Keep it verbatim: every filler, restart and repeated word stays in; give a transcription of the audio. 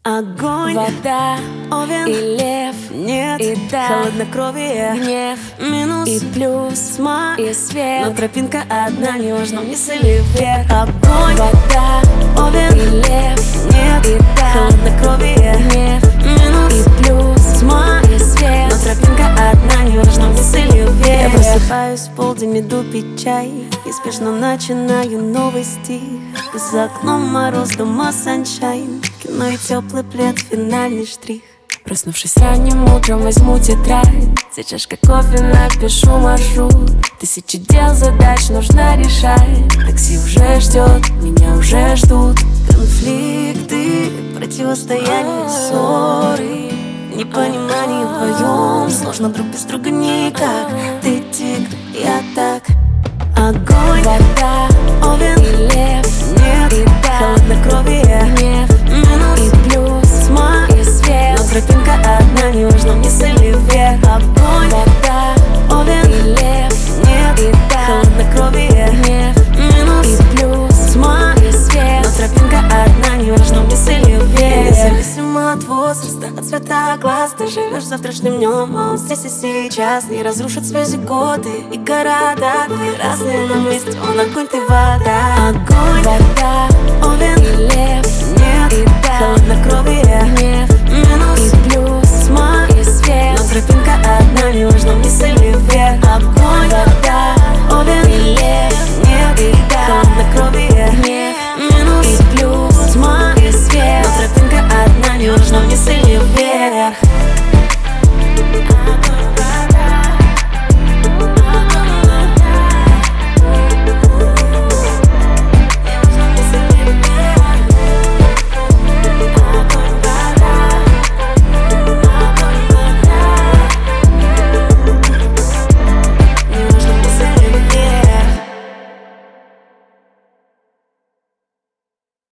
Огонь, вода, овен и лев, нет, и да, холоднокровие, гнев, минус и плюс, тьма, и свет. но тропинка одна, не важно вниз или вверх. Огонь, вода, овен и лев, нет, и да, холоднокровие, гнев, минус и плюс, тьма, и свет. но тропинка одна, не важно вниз или вверх. Я просыпаюсь в полдень, иду пить чай и спешно начинаю новый стих. За окном мороз, дома саншайн, кино и теплый плед, финальный штрих. Проснувшись ранним утром, возьму тетрадь, за чашкой кофе напишу маршрут. Тысячи дел, задач нужно решать. Такси уже ждет, меня уже ждут. Конфликты, противостояние, ссоры, непонимание вдвоем. Сложно друг без друга никак. Ты тигр, я так. Огонь, вода, овен, и лев, нет, и да, холоднокровие, гнев, минус и плюс, тьма, и свет. но тропинка одна, не важно вниз или вверх. Огонь, вода, овен, и лев, нет, и да, холоднокровие, гнев, минус и плюс, тьма, и свет. но тропинка одна, не важно вниз или вверх. Независимо от возраста, от цвета глаз, ты живешь завтрашним днем, а он здесь и сейчас. Не разрушат связи годы и города. Ты разные, но вместе он огонь, ты вода. Огонь, вода, овен, и лев, нет, и да, холоднокровие,